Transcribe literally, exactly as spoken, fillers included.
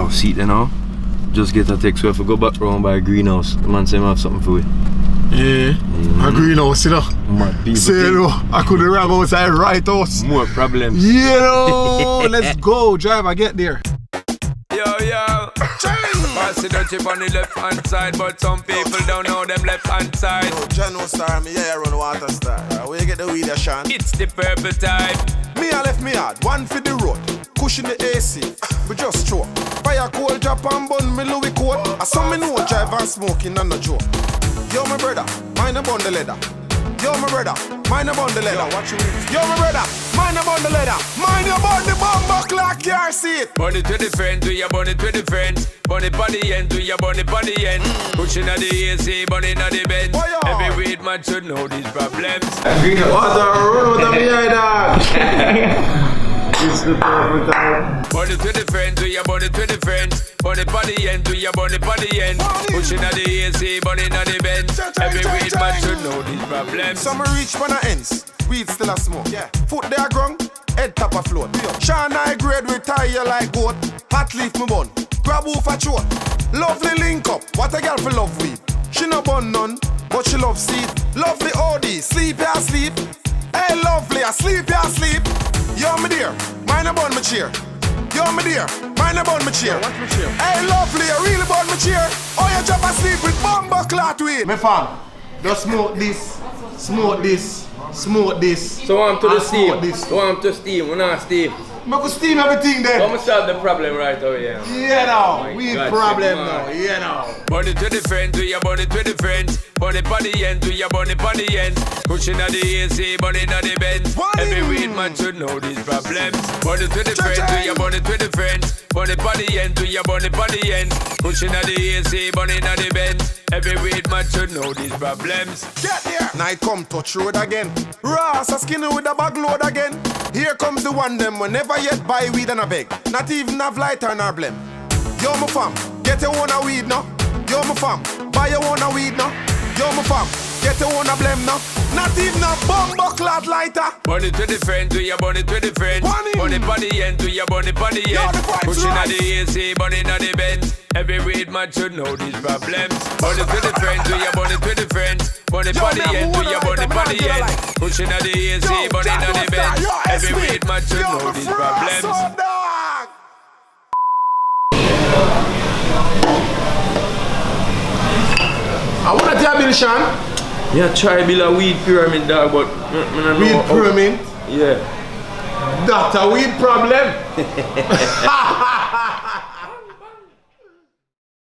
Oh, see it now. Just get a text. We have to go back round by a greenhouse. The man say I have something for you. Yeah, mm-hmm. A greenhouse, you know. Mad people. Say, you know, I couldn't run outside right house. More problems. You know, let's go, driver, get there. Yo, yo. Pass the chip on the left hand side, but some people don't know them left hand side. Yo, General Star, me yeah, run water star. Uh, where you get the weed, Sean? It's the purple type. Me, I left me hard, one for the road. Cushion the A C, we just throw. Fire cold drop and bun me Louis coat. I saw me know drive and smoking and no joke. Yo, my brother, mind about the leather. Yo, my brother, mind about the leather. Yo, what you mean? Yo, my brother, mind about the leather. Mind about the bomb clock, can't see it. Burn it to the friends, do ya burn it to the friends. Burn it by the end, do ya burn it by the end. Pushing at the A C, burn it at the bench. Every weed man should know these problems. What the road of me eye, dog? It's the perfect time. Burn it to the friends, do ya burn it to the friends. Burn it by the end, do ya burn it by the end. Pushing at the A C, burn it at the bench. Every weed man should know these problems. Some reach for the ends, weed still a smoke. Yeah. Foot there ground, head top a float. Sean I grade retire like goat. Hot leaf me bun, grab off a throat. Lovely link up, what a girl for love weed. She no bun none, but she love seed. Lovely O D, sleep ya sleep. Hey lovely, I sleep ya sleep. Yo me dear, mind about my chair. Yo me dear, mind about my chair. Hey lovely, I really about my chair. Oh you jump asleep with bomba clot weed. Me fam, just smoke this, smoke this, smoke this. So I'm to the and steam. smoke this. So I'm to steam, we're not steam. I could steam everything then. Come solve the problem right over here. Yeah now, Oh we God, problem shit, now, man. yeah now. Burn it to the friends, do ya burn it to the friends. Burn it by the end, do ya burn it by the end. Pushing at the A C, burn it at the bench. Every weed man should know these problems. Burn it to the friends, do ya burn it to the friends. Burn it by the end, do ya burn it by the end. Pushing at the A C, burn it at the bench. Every weed man should know these problems. Get there. Night come touch road again. Ross a skinny with a bag load again. Here comes the one them we never yet buy weed and a beg. Not even have lighter nor blem. Yo my fam, get your own a weed now. Yo my fam, buy your own a weed now. Yo my fam, get your own a blem now. Not even a bumbo clot lighter. Burn it to the friends, do ya burn it to the friends. Burn it by the end, do ya burn it by the Yo, end. the vibes Pushing right. at the A C, burn it at the bench. Every weed man should know these problems. Burn it to the friends, do ya burn it to the friends. Burn it Yo, by the man, end, do who ya wanna burn it light by them? the Man, end. get a light. Pushing at the A C, Yo, burn it at the Jack, bench. yo, Every S V. weed man should Yo, know my these friend, problems. son, dog. I want to tell Bill Sean, Yeah, try build a weed pyramid, dog, but I don't know weed how- pyramid, Yeah. that's a weed problem.